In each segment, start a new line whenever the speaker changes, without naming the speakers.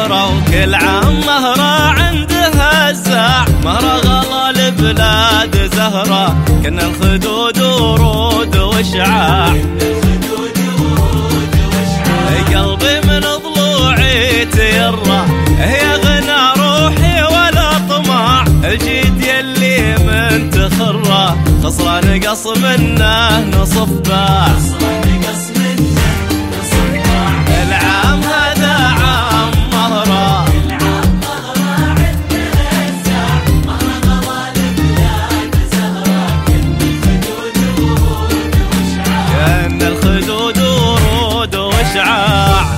زهرة، وكل عام مهرة عندها الزاع. مهرة غلا البلاد زهرة، كنا الخدود ورود وشعاع. قلبي من ضلوعي تيره، هي غنى روحي ولا طمع. الجيد يلي من تخره، خسران قص منه نصف باع. العام هذا عام مهرة، كأن الخدود ورود وشعاع.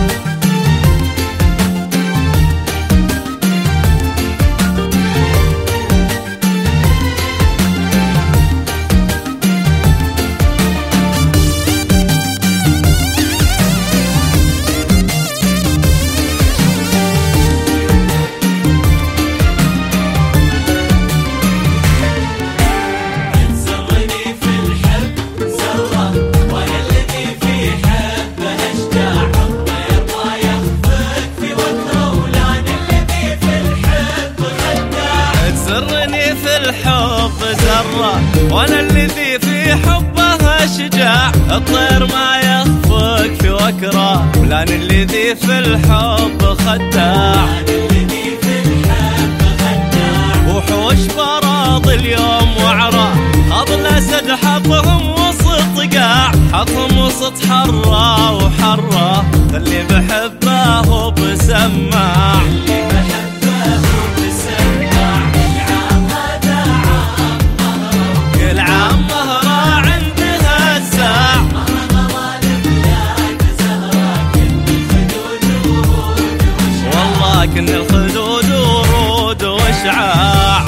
الحب زرة، وانا الذي في حبه اشجاع. الطير ما يخفق في وكره، فلان الذي في الحب خداع. وحوش براض اليوم وعرة، خاض الاسد حطهم وسط قاع. حطهم وسط حرة وحرة، اللي بحبه بسماع. كن الخدود ورود وشعاع.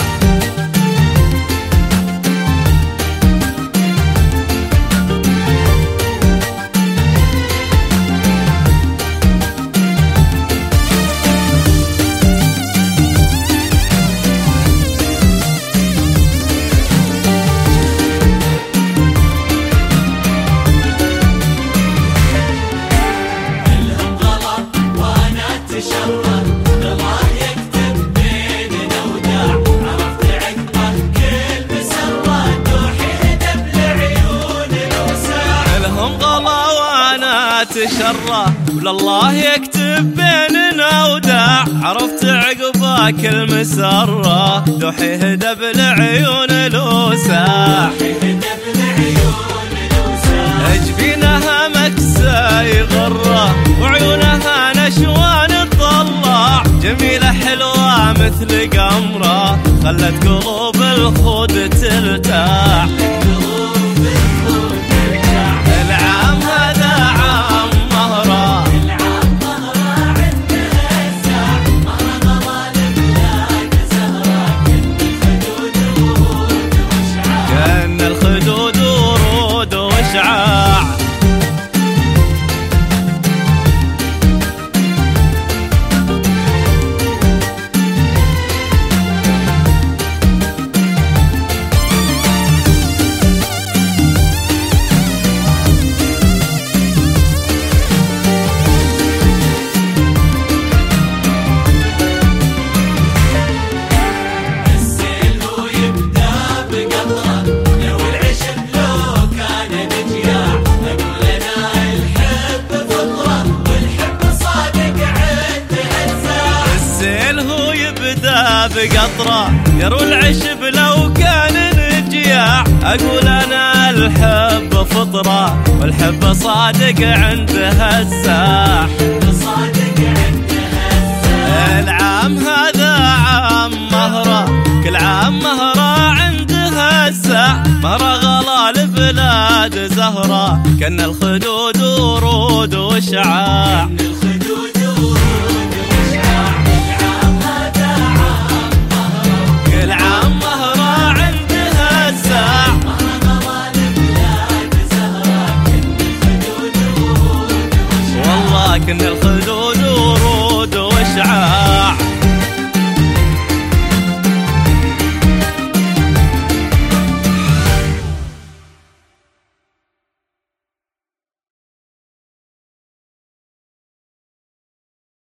الهم غلط وانا تشرف،
تشره ولله يكتب بيننا وداع. عرفت عقباك المسره، دوحي هدب العيون الوساع. جبينها مكسى يغره، وعيونها نشوان تطلع. جميله حلوه مثل قمره، خلت قلوب الخود ترتاح. العام هذا عام مهرة، كأن الخدود ورود وشعاع. بقطرة يروي العشب لو كان نجياع. أقول أنا الحب فطرة، والحب صادق عندها الساح. العام هذا عام مهرة، كل عام مهرة عندها الساع. مهرة غلا البلاد زهرة، كأن الخدود ورود وشعاع. كن الخدود